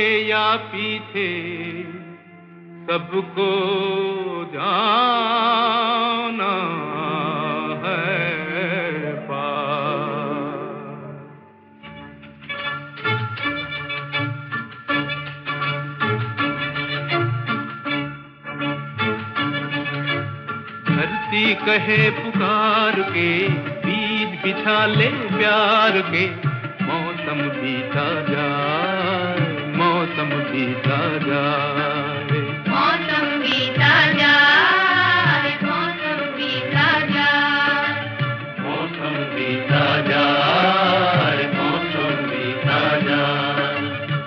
या पीछे सबको जाना है पार। धरती कहे पुकार के, बीज बिछा ले प्यार के, मौसम बीता जाए, मौसम बीता जाए, मौसम बीता जाए, मौसम बीता जाए, मौसम बीता जाए, मौसम बीता जाए।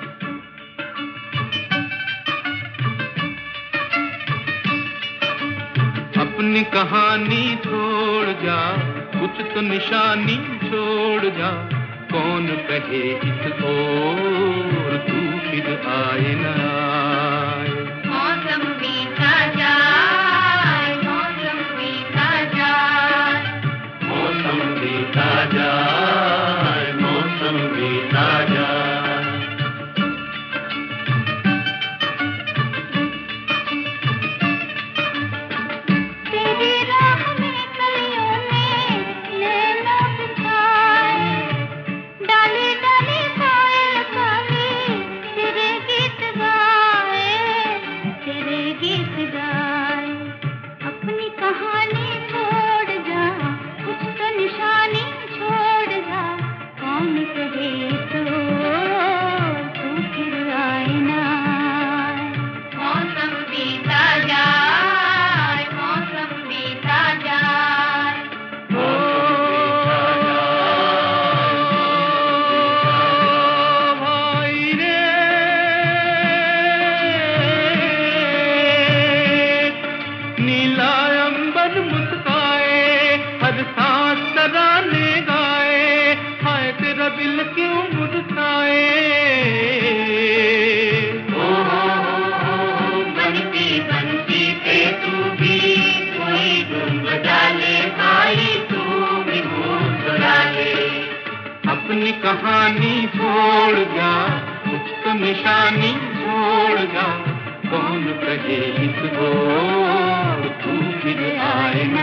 अपनी कहानी छोड़ जा, कुछ तो निशानी छोड़ जा, कौन कहे इस ओर तू फिर आए न आए। मौसम बीता जाए, मौसम बीता जाए, मौसम बीता जाए, मौसम बीता जाए। तेरी राह में कलियों ने नैना बिछाए, डाली डाली कोयल काली तेरे गीत गाए, तेरे गीत गाए। अपनी कहानी छोड़ जा, कुछ तो निशानी छोड़ जा, कौन कहे तो तू फिर आए ना आए। मौसम बीता जाए, मौसम बीता जाए, भाई रे नीला अंबर मुस्काए, हर सांस तराने गाए, हाय तेरा दिल क्यों मुरझाए। बनती बनती पे तू भी कोई धुन बजा ले भाई, तू भी मुस्कुरा ले। अपनी कहानी छोड़ जा, कुछ तो निशानी छोड़ जा, कौन कहे इस ओर तू फिर आए न